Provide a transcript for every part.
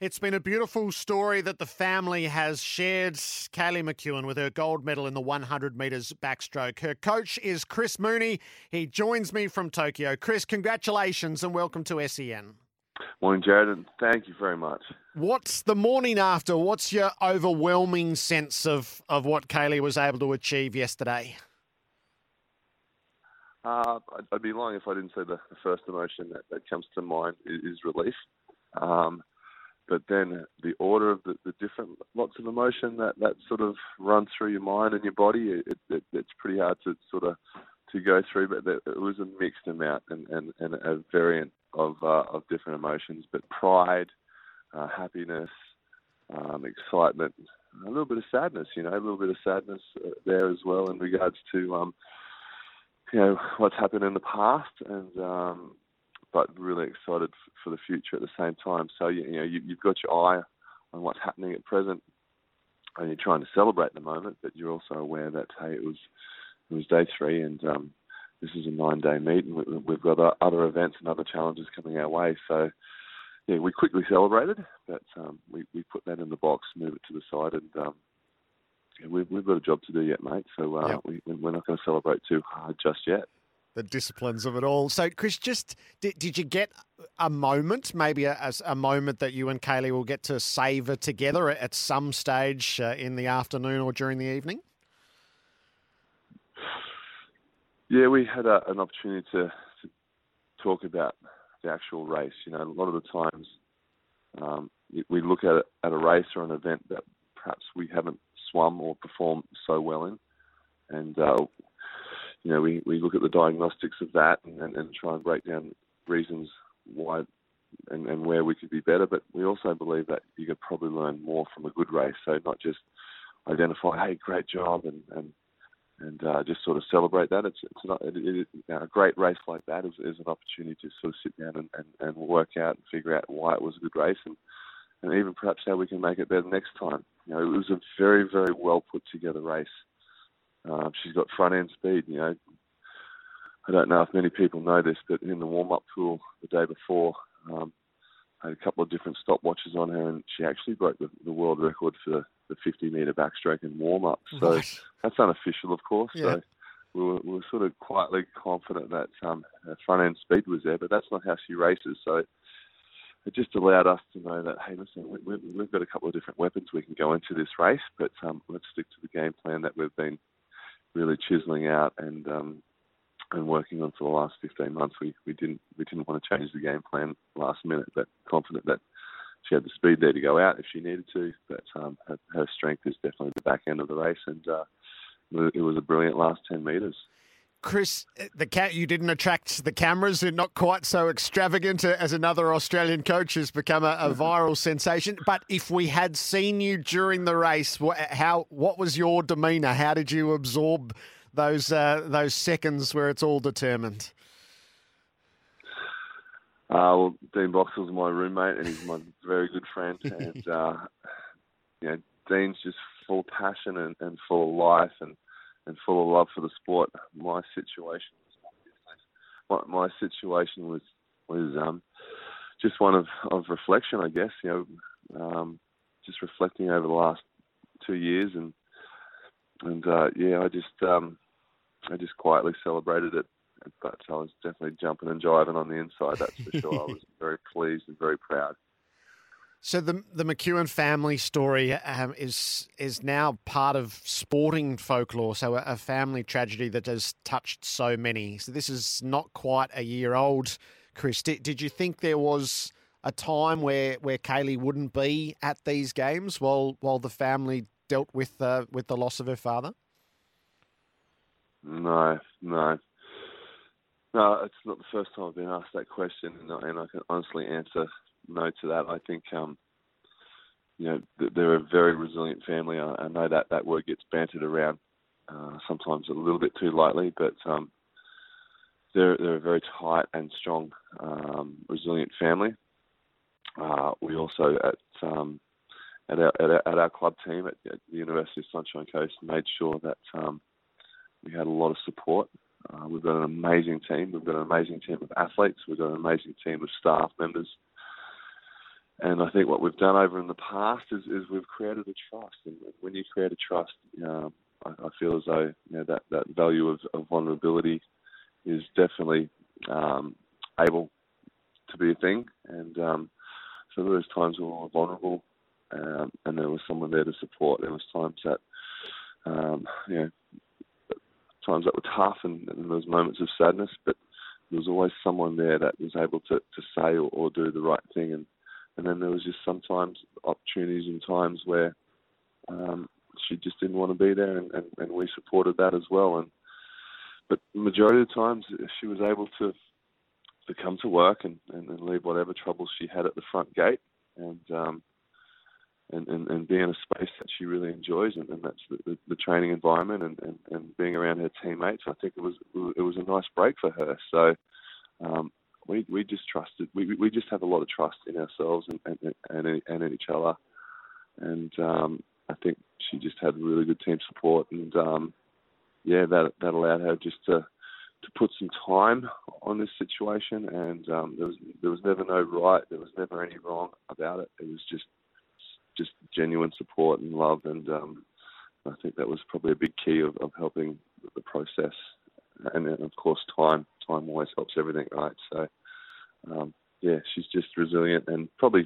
It's been a beautiful story that the family has shared. Kaylee McKeown with her gold medal in the 100 metres backstroke. Her coach is Chris Mooney. He joins me from Tokyo. Chris, congratulations and welcome to SEN. Morning, Jared, and thank you very much. What's the morning after? What's your overwhelming sense of what Kaylee was able to achieve yesterday? I'd be lying if I didn't say the first emotion that comes to mind is relief. But then the order of the different lots of emotion that sort of run through your mind and your body, it's pretty hard to sort of to go through. But it was a mixed amount and a variant of different emotions. But pride, happiness, excitement, a little bit of sadness. A little bit of sadness there as well in regards to what's happened in the past and. But really excited for the future at the same time. So, you've got your eye on what's happening at present and you're trying to celebrate the moment, but you're also aware that, hey, it was day 3 and this is a 9-day meet and we've got other events and other challenges coming our way. So, yeah, we quickly celebrated, but we put that in the box, move it to the side and we've got a job to do yet, mate. So we're not going to celebrate too hard just yet. The disciplines of it all. So, Chris, just did you get a moment, maybe a moment that you and Kaylee will get to savour together at some stage in the afternoon or during the evening? Yeah, we had an opportunity to talk about the actual race. A lot of the times we look at a race or an event that perhaps we haven't swum or performed so well in, and we look at the diagnostics of that and try and break down reasons why and where we could be better. But we also believe that you could probably learn more from a good race. So not just identify, hey, great job, and just sort of celebrate that. A great race like that is an opportunity to sort of sit down and work out and figure out why it was a good race and even perhaps how we can make it better next time. It was a very, very well put together race. She's got front end speed. I don't know if many people know this, but in the warm up pool the day before, I had a couple of different stopwatches on her, and she actually broke the world record for the 50-metre backstroke in warm up. So that's unofficial, of course. Yeah. So we were sort of quietly confident that her front end speed was there, but that's not how she races. So it just allowed us to know that, hey, listen, we've got a couple of different weapons we can go into this race, but let's stick to the game plan that we've been really chiseling out and working on for the last 15 months. We didn't want to change the game plan last minute, but confident that she had the speed there to go out if she needed to. But her strength is definitely the back end of the race, and it was a brilliant last 10 metres. Chris, you didn't attract the cameras. You're not quite so extravagant as another Australian coach has become a viral sensation. But if we had seen you during the race, what was your demeanour? How did you absorb those seconds where it's all determined? Well, Dean Boxall's my roommate and he's my very good friend. And Dean's just full of passion and full of life and full of love for the sport. My situation was just one of reflection, I guess. Just reflecting over the last 2 years, and I just quietly celebrated it. But I was definitely jumping and jiving on the inside. That's for sure. I was very pleased and very proud. So the McKeown family story is now part of sporting folklore, so a family tragedy that has touched so many. So this is not quite a year old, Chris. Did you think there was a time where Kaylee wouldn't be at these games while the family dealt with the loss of her father? No. It's not the first time I've been asked that question, and I can honestly answer no to that. I think, they're a very resilient family. I know that word gets bantered around sometimes a little bit too lightly, but they're a very tight and strong, resilient family. We also at our club team at the University of Sunshine Coast made sure that we had a lot of support. We've got an amazing team. We've got an amazing team of athletes. We've got an amazing team of staff members. And I think what we've done over in the past is we've created a trust. And when you create a trust, I feel as though that value of vulnerability is definitely able to be a thing. And so there was times when we were vulnerable, and there was someone there to support. There was times that times that were tough, and there was moments of sadness, but there was always someone there that was able to say or do the right thing. And then there was just sometimes opportunities and times where she just didn't want to be there, and we supported that as well. But the majority of the times she was able to come to work and leave whatever troubles she had at the front gate, and be in a space that she really enjoys, and that's the training environment and being around her teammates. I think it was a nice break for her. So we just trusted. We just have a lot of trust in ourselves and in each other, and I think she just had really good team support, and that allowed her just to put some time on this situation, and there was never no right, there was never any wrong about it. It was just genuine support and love, and I think that was probably a big key of helping the process. And then, of course, time always helps everything, right? So she's just resilient, and probably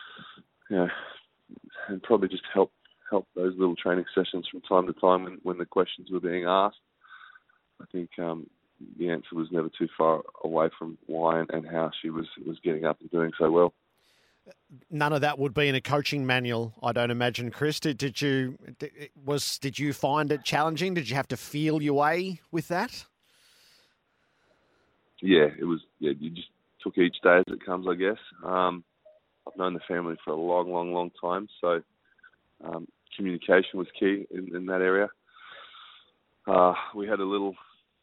just help those little training sessions from time to time when the questions were being asked. I think the answer was never too far away from why and how she was getting up and doing so well. None of that would be in a coaching manual, I don't imagine, Chris. Did you find it challenging? Did you have to feel your way with that? Yeah, it was. Yeah, you just took each day as it comes, I guess. I've known the family for a long, long, long time, so communication was key in that area. We had a little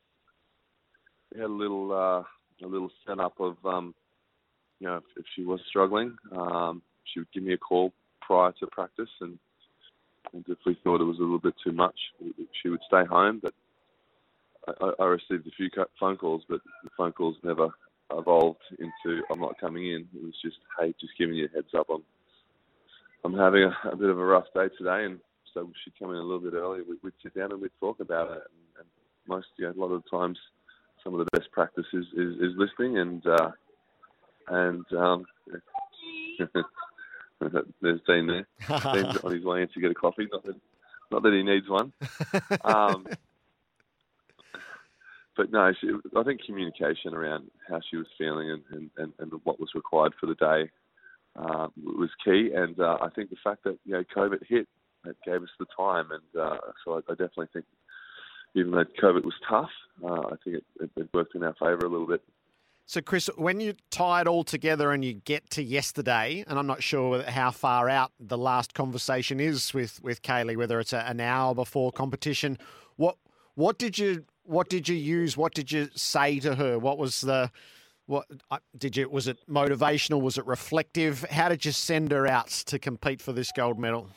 setup of if she was struggling, she would give me a call prior to practice, and if we thought it was a little bit too much, she would stay home. But I received a few phone calls, but the phone calls never evolved into "I'm not coming in." It was just, "Hey, just giving you a heads up. I'm having a bit of a rough day today," and so she'd come in a little bit early. We'd sit down and we'd talk about it. And a lot of the times, some of the best practice is listening, and there's Dean there. Dean's on his way in to get a coffee. Not that he needs one. But no, I think communication around how she was feeling and what was required for the day was key. And I think the fact that COVID hit, that gave us the time. And so I definitely think, even though COVID was tough, I think it worked in our favour a little bit. So, Chris, when you tie it all together and you get to yesterday, and I'm not sure how far out the last conversation is with Kaylee, whether it's an hour before competition, what did you use? What did you say to her? Was it motivational? Was it reflective? How did you send her out to compete for this gold medal?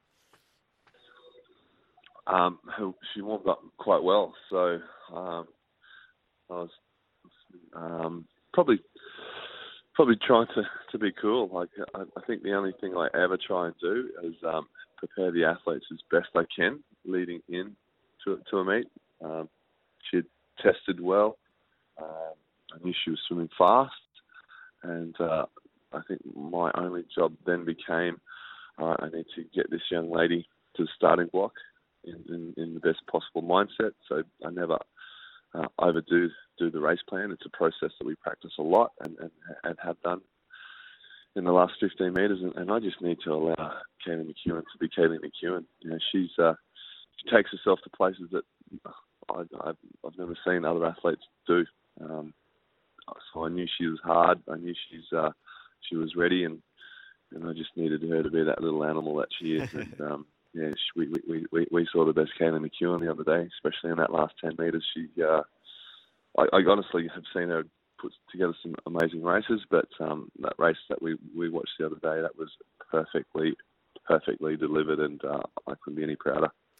She warmed up quite well, so I was probably trying to be cool. Like I think the only thing I ever try and do is prepare the athletes as best I can leading in to a meet. She had tested well. I knew she was swimming fast, and I think my only job then became, I need to get this young lady to the starting block in the best possible mindset. So I never overdo the race plan. It's a process that we practice a lot and have done in the last 15 metres, and I just need to allow Kaylee McEwen to be Kaylee McEwen. She takes herself to places that I've never seen other athletes do. So I knew she was hard. I knew she was ready, and I just needed her to be that little animal that she is. And we saw the best Kaylee McEwen the other day, especially in that last 10 metres. I honestly have seen her put together some amazing races, but that race that we watched the other day, that was perfectly delivered, and I couldn't be any prouder.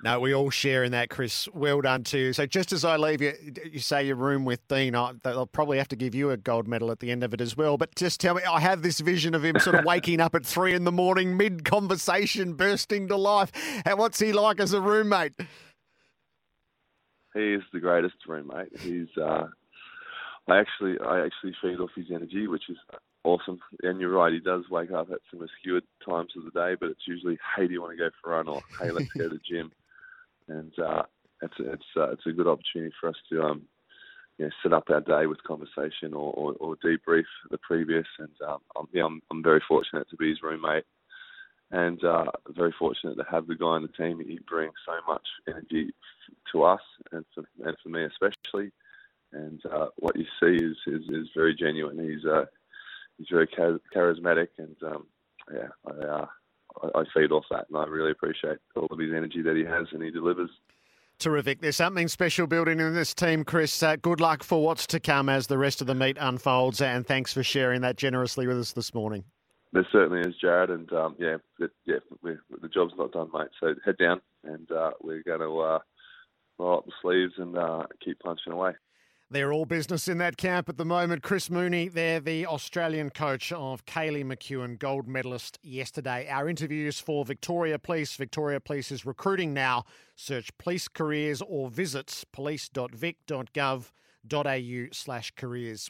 No, we all share in that, Chris. Well done to you. So just as I leave you, you say your room with Dean. They'll probably have to give you a gold medal at the end of it as well. But just tell me, I have this vision of him sort of waking up at 3 a.m, mid-conversation, bursting to life. And what's he like as a roommate? He is the greatest roommate. He's I actually feed off his energy, which is awesome. And you're right, he does wake up at some obscure times of the day, but it's usually, hey, do you want to go for a run, or hey, let's go to the gym. And it's a good opportunity for us to set up our day with conversation or debrief the previous. And I'm very fortunate to be his roommate, and very fortunate to have the guy on the team. He brings so much energy to us and for me especially. And what you see is very genuine. He's very charismatic, and I feed off that, and I really appreciate all of his energy that he has and he delivers. Terrific. There's something special building in this team, Chris. Good luck for what's to come as the rest of the meet unfolds, and thanks for sharing that generously with us this morning. There certainly is, Jared, and the job's not done, mate. So head down, and we're going to roll up the sleeves and keep punching away. They're all business in that camp at the moment. Chris Mooney, they're the Australian coach of Kaylee McKeown, gold medalist yesterday. Our interviews for Victoria Police. Victoria Police is recruiting now. Search Police Careers or visit police.vic.gov.au/careers.